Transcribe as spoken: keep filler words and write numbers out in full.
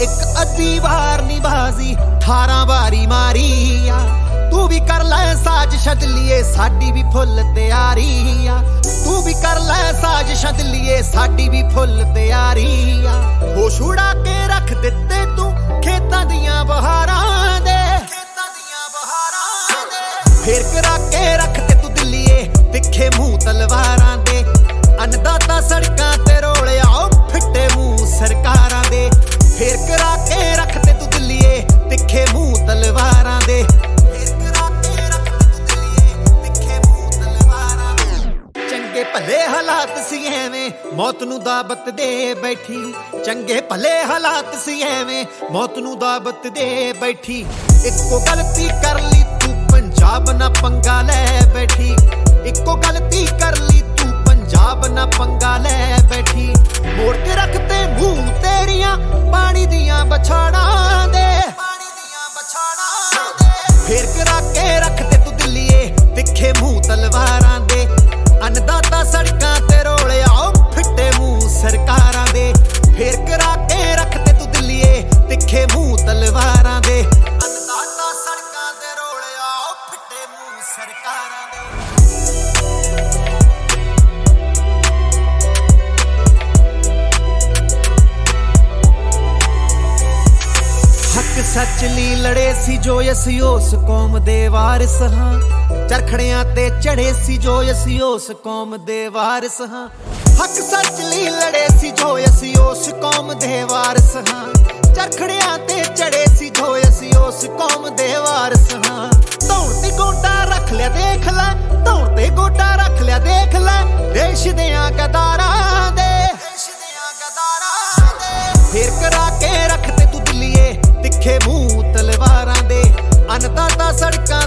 एक अद्धी वार नी बाजी अठारह वारी मारी आ तू भी कर लै साजिश लिए साडी भी फुल तैयारी आ तू भी कर लै साजिश लिए साडी भी फुल तैयारी आ होश उड़ा के रख दिते तू खेतां दियां बहारां दे खेतां दियां बहारां दे फेर करा के रखते तू दिलिए तिखे मुंह तलवारां दे अन्नदाता सड़कां ते रोले आओ फिट्टे मुंह सरकारां दे फेर करा के रखते तू दिलिए तिखे मुंह तलवारां दे चंगे भले हालात सी एवें मौत नूं दावत दे बैठी चंगे भले हालात सी एवें मौत नूं दावत दे बैठी इक्को गलती कर ली तू पंजाब ना पंगा लै बैठी इक्को गलती कर ली तू पंजाब ना पंगा लै बैठी मोड़ के रखते मुंह तेरियां पानी दियां बछाड़ां दे पानी दियां बछाड़ां दे फेर करा के रखते तू दिलिए तिखे मुंह तलवारां दे अन्नदाता सड़कां ते रोले आओ फिट्टे मुंह सरकारां दे फेर करा के रखते तू दिलिए तिखे मुंह तलवारां दे अन्नदाता सड़कां ते रोले आओ फिट्टे मुंह सरकारां दे हक सच ली लड़े सी जो असी उस कौम दे वारिस हां चरखड़ियां ते चढ़े सी जो असी उस कौम दे वारिस हां हक सच ली लड़े सी जो असी उस कौम दे वारिस हां चरखड़ियां ते चढ़े सी जो असी उस कौम दे वारिस हां धौण ते गोटा रख लिया देख लै धौण ते गोटा रख लिया देख लै देश दियां गदारां दे देश दियां गदारां दे फेर करा के रखते तू दिलिए तिखे मुंह तलवारां दे अन्नदाता सड़कां